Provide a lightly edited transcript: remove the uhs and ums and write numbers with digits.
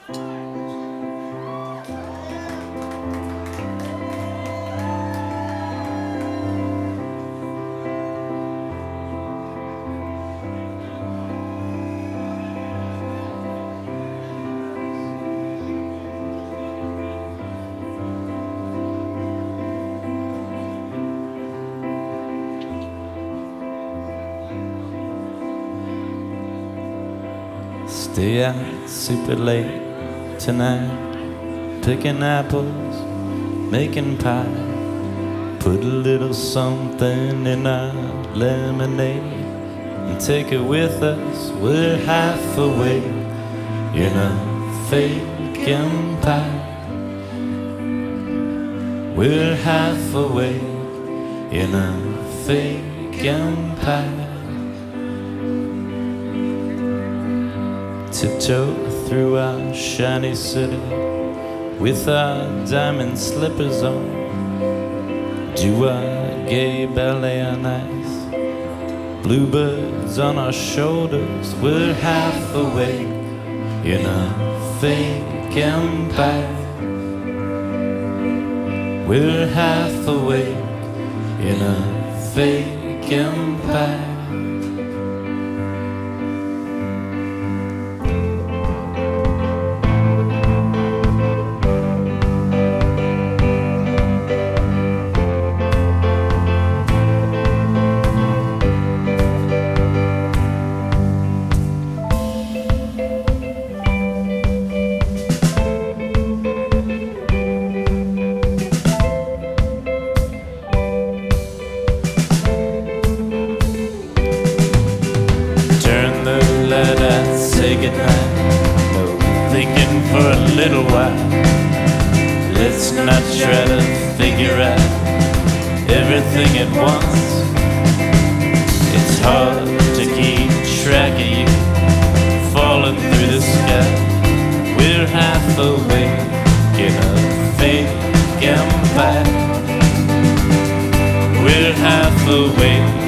Stay out super late tonight, picking apples, making pie. Put a little something in our lemonade and take it with us. We're half awake in a fake empire. We're half awake in a fake empire. Tiptoe through our shiny city with our diamond slippers on. Do our gay ballet on ice. Bluebirds on our shoulders. We're half awake in a fake empire. We're half awake in a fake empire. Say goodnight, no thinking for a little while. Let's not try to figure out everything at once. It's hard to keep track of you falling through the sky. We're half awake in a fake empire. We're half awake